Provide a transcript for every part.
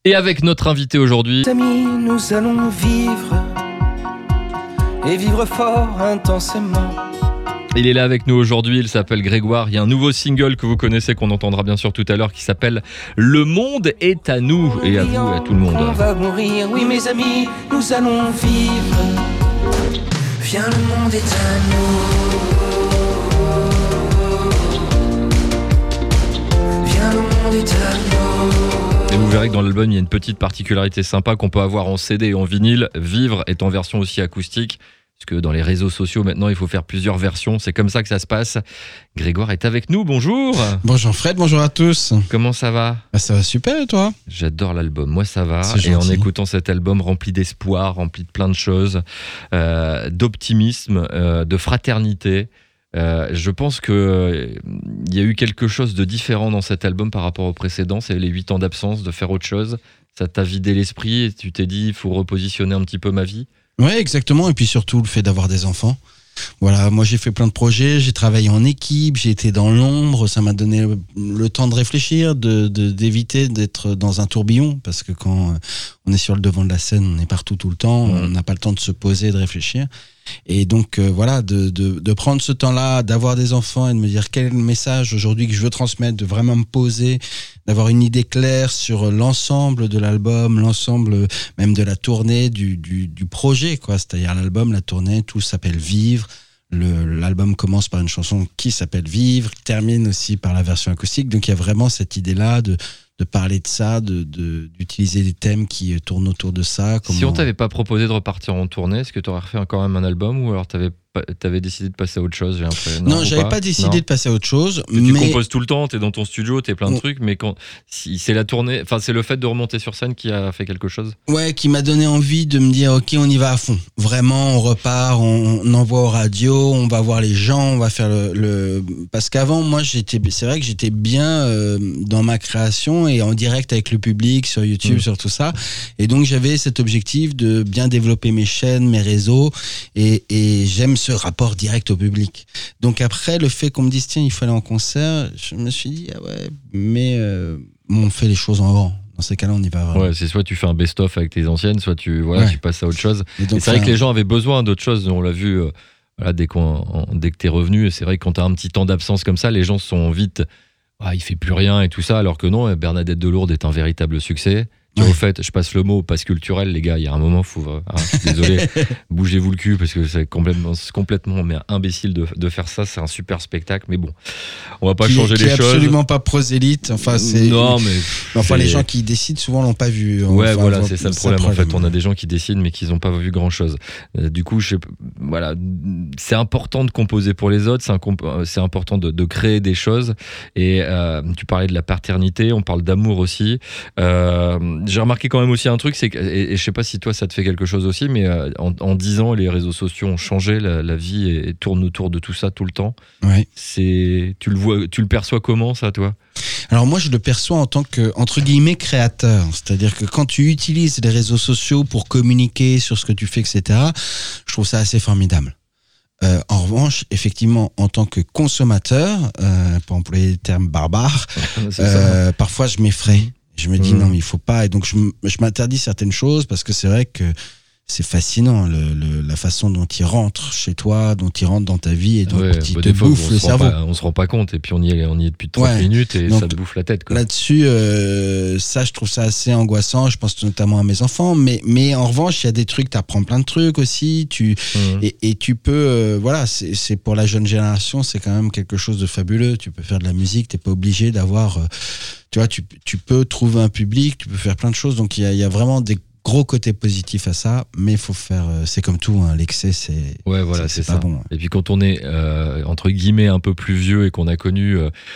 Et avec notre invité aujourd'hui, Amis, nous allons vivre et vivre fort intensément. il est là avec nous aujourd'hui, il s'appelle Grégoire. Il y a un nouveau single que vous connaissez, qu'on entendra bien sûr tout à l'heure, qui s'appelle Le monde est à nous. Et à vous, à tout le monde. On va mourir, oui mes amis, nous allons vivre. Viens, le monde est à nous. Viens, le monde est à nous. Et vous verrez que dans l'album, il y a une petite particularité sympa qu'on peut avoir en CD et en vinyle. Vivre est en version aussi acoustique. Parce que dans les réseaux sociaux, maintenant, il faut faire plusieurs versions. C'est comme ça que ça se passe. Grégoire est avec nous. Bonjour. Bonjour Fred, bonjour à tous. Comment ça va ? Ça va super et toi ? J'adore l'album. Moi, ça va. C'est Et en gentil. écoutant cet album rempli d'espoir, rempli de plein de choses, d'optimisme, de fraternité, je pense qu'il y a eu quelque chose de différent dans cet album par rapport au précédent. C'est les 8 ans d'absence, de faire autre chose. Ça t'a vidé l'esprit et tu t'es dit, il faut repositionner un petit peu ma vie. Ouais, exactement. Et puis surtout le fait d'avoir des enfants. Voilà, moi j'ai fait plein de projets, j'ai travaillé en équipe, j'ai été dans l'ombre, ça m'a donné le temps de réfléchir, d'éviter d'être dans un tourbillon, parce que quand on est sur le devant de la scène, on est partout tout le temps, on n'a pas le temps de se poser, de réfléchir. Et donc voilà, de prendre ce temps-là, d'avoir des enfants et de me dire quel est le message aujourd'hui que je veux transmettre, de vraiment me poser, d'avoir une idée claire sur l'ensemble de l'album, l'ensemble même de la tournée, du projet, quoi. C'est-à-dire l'album, la tournée, tout s'appelle Vivre. L'album commence par une chanson qui s'appelle Vivre, termine aussi par la version acoustique. Donc il y a vraiment cette idée-là de parler de ça, d'utiliser des thèmes qui tournent autour de ça. Si on t'avait pas proposé de repartir en tournée, est-ce que tu aurais refait quand même un album ou alors t'avais décidé de passer à autre chose, j'ai l'impression. Non, j'avais pas décidé de passer à autre chose. Tu composes tout le temps, t'es dans ton studio, t'es plein de trucs, mais si c'est la tournée, enfin c'est le fait de remonter sur scène qui a fait quelque chose. Ouais, qui m'a donné envie de me dire ok, on y va à fond. Vraiment, on repart, on envoie aux radios, on va voir les gens, on va faire parce qu'avant moi c'est vrai que j'étais bien dans ma création et en direct avec le public sur YouTube, sur tout ça. Et donc j'avais cet objectif de bien développer mes chaînes, mes réseaux et j'aime ce rapport direct au public. Donc après, le fait qu'on me dise tiens, il faut aller en concert, je me suis dit ah ouais, mais on fait les choses en grand. Dans ces cas-là, on y va vraiment. Ouais, c'est soit tu fais un best-of avec tes anciennes, soit tu passes à autre chose. Et donc, c'est vrai que les gens avaient besoin d'autre chose. On l'a vu dès que t'es revenu. C'est vrai que quand t'as un petit temps d'absence comme ça, les gens sont vite il fait plus rien et tout ça. Alors que non, Bernadette Delourde est un véritable succès. Au fait, je passe le mot passe culturel, les gars. Il y a un moment, je suis désolé, bougez-vous le cul parce que c'est complètement mais imbécile de faire ça. C'est un super spectacle, mais bon, on va pas changer les choses. Qui est absolument pas prosélyte. Enfin, c'est non, mais enfin les gens qui décident souvent l'ont pas vu. Ouais, enfin, voilà, c'est ça le problème. En fait, on a des gens qui décident mais qui n'ont pas vu grand chose. Du coup, c'est important de composer pour les autres. C'est important de créer des choses. Et tu parlais de la paternité, on parle d'amour aussi. J'ai remarqué quand même aussi un truc, c'est que, et je sais pas si toi ça te fait quelque chose aussi, mais en 10 ans, les réseaux sociaux ont changé, la vie et tourne autour de tout ça tout le temps. Ouais. Tu le perçois comment ça, toi ? Alors moi, je le perçois en tant que, entre guillemets, créateur. C'est-à-dire que quand tu utilises les réseaux sociaux pour communiquer sur ce que tu fais, etc., je trouve ça assez formidable. En revanche, effectivement, en tant que consommateur, pour employer le terme barbare, parfois je m'effraie. Je me dis non mais il faut pas, et donc je m'interdis certaines choses parce que c'est vrai que c'est fascinant la façon dont il rentre chez toi, dont il rentre dans ta vie et donc il te bouffe le cerveau. On se rend pas compte et puis on y est depuis 30 minutes et donc, ça te bouffe la tête, quoi. Là-dessus, ça je trouve ça assez angoissant. Je pense notamment à mes enfants, mais en revanche il y a des trucs, t'apprends plein de trucs aussi. Et tu peux c'est pour la jeune génération, c'est quand même quelque chose de fabuleux. Tu peux faire de la musique, t'es pas obligé d'avoir tu vois, tu peux trouver un public, tu peux faire plein de choses. Donc il y a vraiment des gros côté positif à ça, mais il faut faire, c'est comme tout, hein, l'excès c'est c'est pas ça. bon. Et puis quand on est entre guillemets un peu plus vieux et qu'on a connu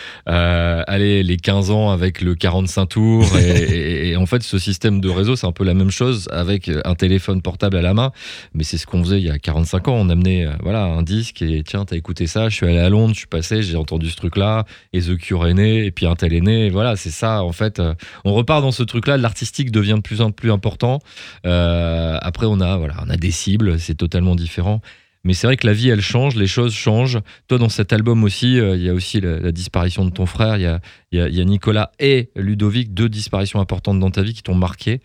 les 15 ans avec le 45 tours et en fait ce système de réseau c'est un peu la même chose avec un téléphone portable à la main, mais c'est ce qu'on faisait il y a 45 ans, on amenait un disque et tiens t'as écouté ça, je suis allé à Londres, je suis passé, j'ai entendu ce truc là et The Cure est né et puis un tel est né, et voilà c'est ça en fait, on repart dans ce truc là, l'artistique devient de plus en plus important. Après on a des cibles, c'est totalement différent. Mais c'est vrai que la vie, elle change, les choses changent. Toi, dans cet album aussi, il y a aussi la disparition de ton frère. Il y a Nicolas et Ludovic, 2 disparitions importantes dans ta vie qui t'ont marqué.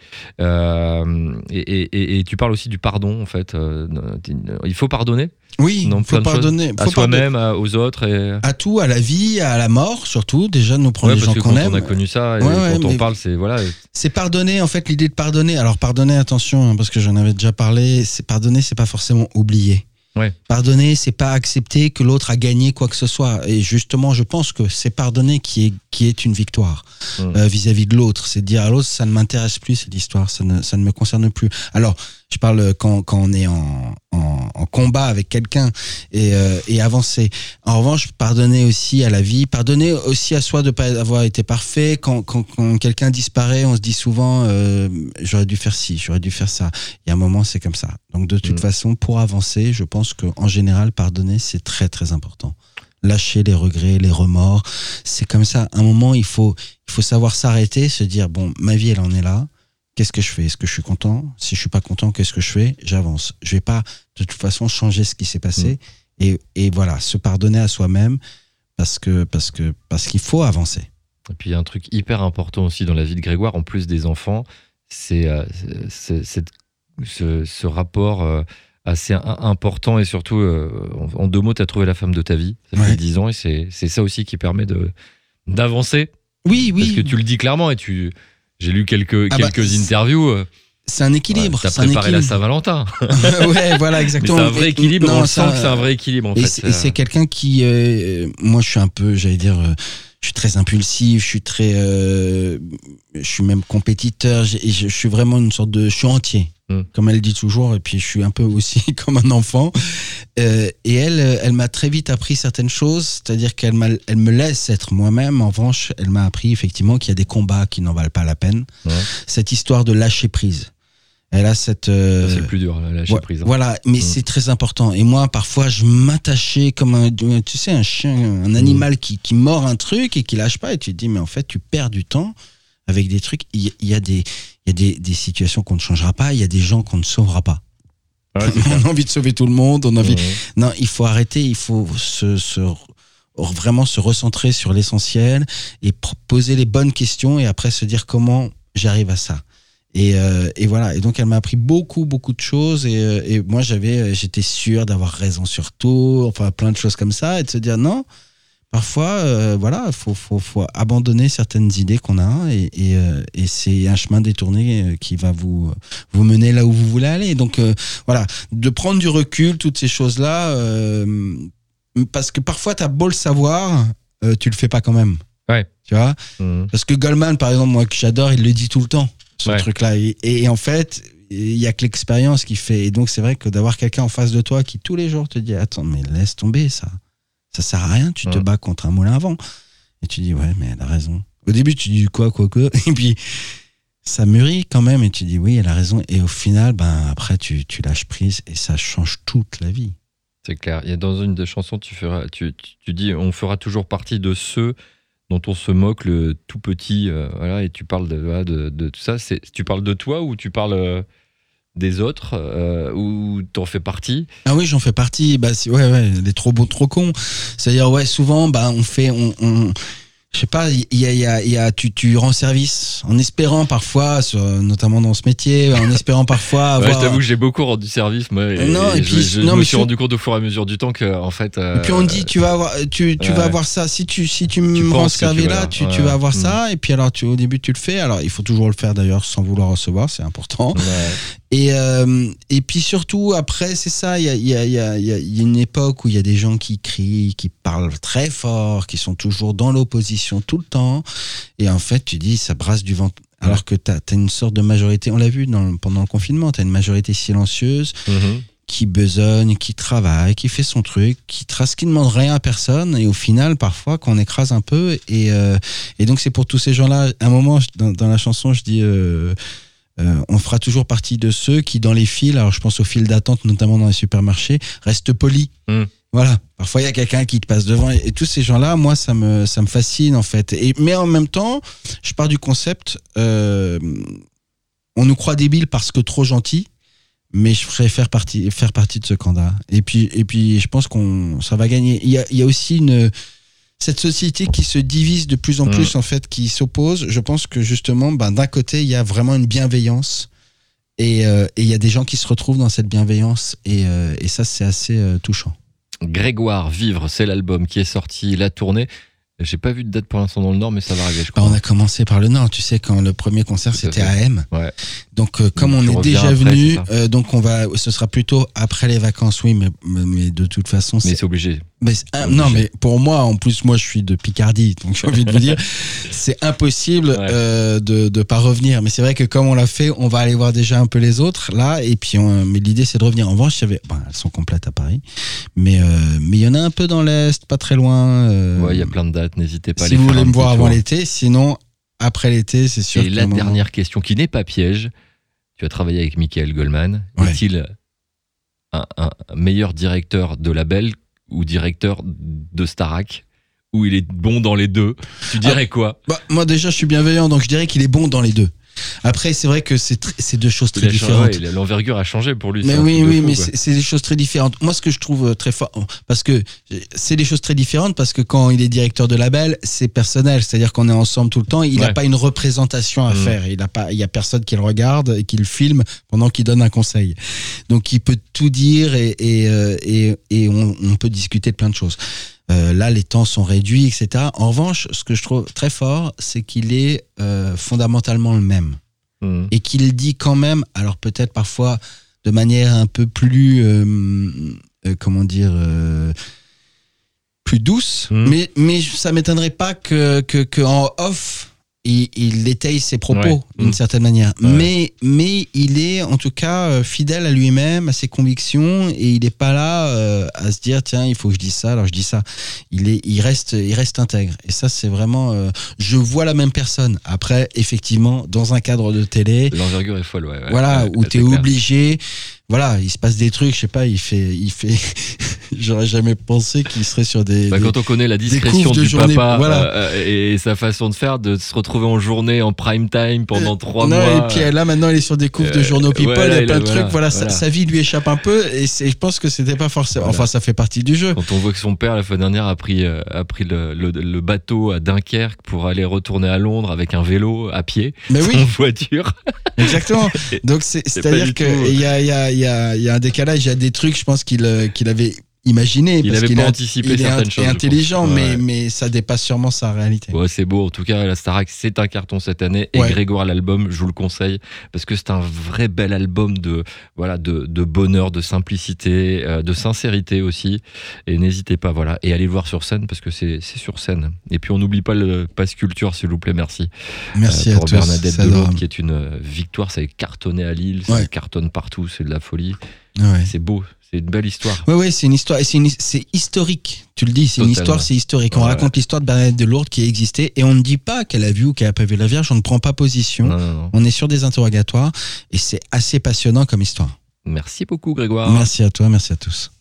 Et tu parles aussi du pardon, en fait. Il faut pardonner. Oui, il faut pardonner. À soi-même, aux autres. À tout, à la vie, à la mort, surtout. Déjà, nous prendre les gens qu'on aime. Quand on a connu ça, et quand on parle, c'est... Voilà. C'est pardonner, en fait, l'idée de pardonner. Alors, pardonner, attention, parce que j'en avais déjà parlé, pardonner, c'est pas forcément oublier. Ouais. Pardonner, c'est pas accepter que l'autre a gagné quoi que ce soit. Et justement, je pense que c'est pardonner qui est une victoire vis-à-vis de l'autre. C'est de dire à l'autre, ça ne m'intéresse plus, cette histoire, ça ne me concerne plus. Alors, je parle quand on est en combat avec quelqu'un et avancer. En revanche, pardonner aussi à la vie, pardonner aussi à soi de pas avoir été parfait. Quand quelqu'un disparaît, on se dit souvent j'aurais dû faire ci, j'aurais dû faire ça. Il y a un moment, c'est comme ça. Donc de toute façon, pour avancer, je pense qu'en général, pardonner, c'est très très important. Lâcher les regrets, les remords, c'est comme ça. À un moment, il faut savoir s'arrêter, se dire bon, ma vie, elle en est là. Qu'est-ce que je fais ? Est-ce que je suis content ? Si je suis pas content, qu'est-ce que je fais ? J'avance. Je vais pas, de toute façon, changer ce qui s'est passé. Et voilà, se pardonner à soi-même parce qu'il faut avancer. Et puis, il y a un truc hyper important aussi dans la vie de Grégoire, en plus des enfants, c'est ce rapport assez important et surtout, en 2 mots, tu as trouvé la femme de ta vie. Ça fait 10 ans et c'est ça aussi qui permet d'avancer. Oui. Parce que tu le dis clairement et j'ai lu quelques interviews. C'est un équilibre. T'as préparé la Saint-Valentin. Ouais, voilà, exactement. Mais c'est un vrai équilibre. On sent que c'est un vrai équilibre, en fait. Et c'est quelqu'un qui, moi, je suis un peu, j'allais dire, je suis très impulsif. Je suis même compétiteur. Je suis vraiment une sorte je suis entier, comme elle dit toujours. Et puis, je suis un peu aussi comme un enfant. Et elle m'a très vite appris certaines choses. C'est-à-dire qu'elle me laisse être moi-même. En revanche, elle m'a appris effectivement qu'il y a des combats qui n'en valent pas la peine. Cette histoire de lâcher prise. Elle a cette. C'est le plus dur, la lâcher prise. Voilà, mais c'est très important. Et moi, parfois, je m'attachais comme un chien, un animal qui mord un truc et qui lâche pas. Et tu te dis, mais en fait, tu perds du temps avec des trucs. Il y a des situations qu'on ne changera pas. Il y a des gens qu'on ne sauvera pas. Ouais, on a envie de sauver tout le monde. On a envie. Non, il faut arrêter. Il faut vraiment se recentrer sur l'essentiel et poser les bonnes questions et après se dire comment j'arrive à ça. Et voilà. Et donc elle m'a appris beaucoup de choses et moi j'étais sûr d'avoir raison sur tout, enfin plein de choses comme ça et de se dire non. Parfois, voilà, faut abandonner certaines idées qu'on a et c'est un chemin détourné qui va vous mener là où vous voulez aller. Donc voilà, de prendre du recul, toutes ces choses-là, parce que parfois t'as beau le savoir, tu le fais pas quand même. Ouais. Tu vois. Parce que Goldman, par exemple, moi que j'adore, il le dit tout le temps, ce truc-là. Et en fait, il y a que l'expérience qui fait. Et donc c'est vrai que d'avoir quelqu'un en face de toi qui tous les jours te dit attends, mais laisse tomber ça. Ça sert à rien, tu te bats contre un moulin à vent. Et tu dis, ouais, mais elle a raison. Au début, tu dis quoi. Et puis, ça mûrit quand même. Et tu dis, oui, elle a raison. Et au final, après, tu lâches prise et ça change toute la vie. C'est clair. Il y a dans une des chansons, tu dis, on fera toujours partie de ceux dont on se moque, le tout petit. Voilà, et tu parles de tout ça. Tu parles de toi ou tu parles des autres ou t'en fais partie? Ah oui, j'en fais partie. Les trop beaux, trop cons. C'est-à-dire, souvent, je sais pas, tu rends service en espérant parfois, notamment dans ce métier, en espérant parfois avoir. Je t'avoue que j'ai beaucoup rendu service, moi. Je me suis rendu compte au fur et à mesure du temps que, en fait. Et puis on dit, tu vas avoir ça. Si tu me rends service là, tu vas avoir ça. Et puis alors, au début, tu le fais. Alors, il faut toujours le faire d'ailleurs sans vouloir recevoir, c'est important. Et puis surtout, après, c'est ça, il y a une époque où il y a des gens qui crient, qui parlent très fort, qui sont toujours dans l'opposition tout le temps. Et en fait, tu dis, ça brasse du vent. Alors que t'as une sorte de majorité, on l'a vu pendant le confinement, t'as une majorité silencieuse qui besogne, qui travaille, qui fait son truc, qui ne demande rien à personne. Et au final, parfois, qu'on écrase un peu. Et donc, c'est pour tous ces gens-là. À un moment, dans la chanson, je dis... on fera toujours partie de ceux qui, dans les files, alors je pense aux files d'attente, notamment dans les supermarchés, restent polis. Voilà. Parfois, il y a quelqu'un qui te passe devant. Et tous ces gens-là, moi, ça me fascine, en fait. Mais en même temps, je pars du concept, on nous croit débiles parce que trop gentils. mais je ferais faire partie de ce candidat. Et puis, je pense ça va gagner. Il y a aussi cette société qui se divise de plus en plus, en fait, qui s'oppose. Je pense que justement, d'un côté, il y a vraiment une bienveillance. Et il y a des gens qui se retrouvent dans cette bienveillance. Et ça, c'est assez touchant. Grégoire, Vivre, c'est l'album qui est sorti, la tournée. J'ai pas vu de date pour l'instant dans le Nord, mais ça va arriver, je crois. On a commencé par le Nord, tu sais, quand le premier concert c'était à M. Ouais. Donc comme on est déjà venu, donc ce sera plutôt après les vacances, oui, mais de toute façon. Mais c'est obligé. Non, mais pour moi, en plus, moi je suis de Picardie, donc j'ai envie de vous dire, c'est impossible de pas revenir. Mais c'est vrai que comme on l'a fait, on va aller voir déjà un peu les autres là, et puis mais l'idée c'est de revenir. En revanche, elles sont complètes à Paris, mais il y en a un peu dans l'Est, pas très loin. Ouais, il y a plein de dates. N'hésitez pas à si les vous faire voulez un me petit voir avant tour. l'été, sinon après l'été, c'est sûr. Et la dernière question qui n'est pas piège, tu as travaillé avec Michael Goldman. Ouais. Est-il un meilleur directeur de label ou directeur de Starac, ou il est bon dans les deux? Tu dirais quoi? Moi déjà je suis bienveillant, donc je dirais qu'il est bon dans les deux. Après c'est vrai que c'est deux choses très différentes. L'envergure a changé pour lui. Mais mais c'est des choses très différentes. Moi ce que je trouve très fort, parce que c'est des choses très différentes, parce que quand il est directeur de label, c'est personnel, c'est-à-dire qu'on est ensemble tout le temps, il n'a pas une représentation à faire, il y a personne qui le regarde et qui le filme pendant qu'il donne un conseil. Donc il peut tout dire et on peut discuter de plein de choses. Là, les temps sont réduits, etc. En revanche, ce que je trouve très fort, c'est qu'il est fondamentalement le même. Et qu'il dit quand même, alors peut-être parfois de manière un peu plus, plus douce, mais ça m'étonnerait pas que en off, il étaye ses propos d'une certaine manière. Ouais. Mais il est en tout cas fidèle à lui-même, à ses convictions, et il n'est pas là à se dire tiens, il faut que je dise ça, alors je dis ça. Il reste intègre. Et ça, c'est vraiment... je vois la même personne. Après, effectivement, dans un cadre de télé... L'envergure est folle, Voilà, où tu es obligé... Voilà, il se passe des trucs, je sais pas, il fait... J'aurais jamais pensé qu'il serait sur des... quand on connaît la discrétion du papa et sa façon de faire, de se retrouver en journée, en prime time pendant 3 mois... Et puis là, maintenant, il est sur des couves de journaux People, il y a plein de trucs, sa vie lui échappe un peu, et je pense que c'était pas forcément... Enfin, ça fait partie du jeu. Quand on voit que son père, la fois dernière, a pris le bateau à Dunkerque pour aller retourner à Londres avec un vélo à pied, en voiture. Exactement. Donc, c'est-à-dire qu'il y a un décalage, il y a des trucs, je pense qu'il avait imaginé. Il n'avait pas anticipé certaines choses. Il est intelligent, mais ça dépasse sûrement sa réalité. Ouais, c'est beau. En tout cas, la Starac, c'est un carton cette année. Et Grégoire, l'album, je vous le conseille, parce que c'est un vrai bel album de bonheur, de simplicité, de sincérité aussi. Et n'hésitez pas, et allez le voir sur scène, parce que c'est sur scène. Et puis, on n'oublie pas le Pass Culture, s'il vous plaît, merci. Merci pour à tous. Bernadette Delaude, qui est une victoire. Ça a cartonné à Lille, ça cartonne partout, c'est de la folie. C'est beau. C'est une belle histoire. Oui, c'est une histoire. Et c'est historique. Tu le dis, c'est une histoire, c'est historique. On raconte l'histoire de Bernadette Delaude qui a existé, et on ne dit pas qu'elle a vu ou qu'elle n'a pas vu la Vierge. On ne prend pas position. Non. On est sur des interrogatoires, et c'est assez passionnant comme histoire. Merci beaucoup, Grégoire. Merci à toi, merci à tous.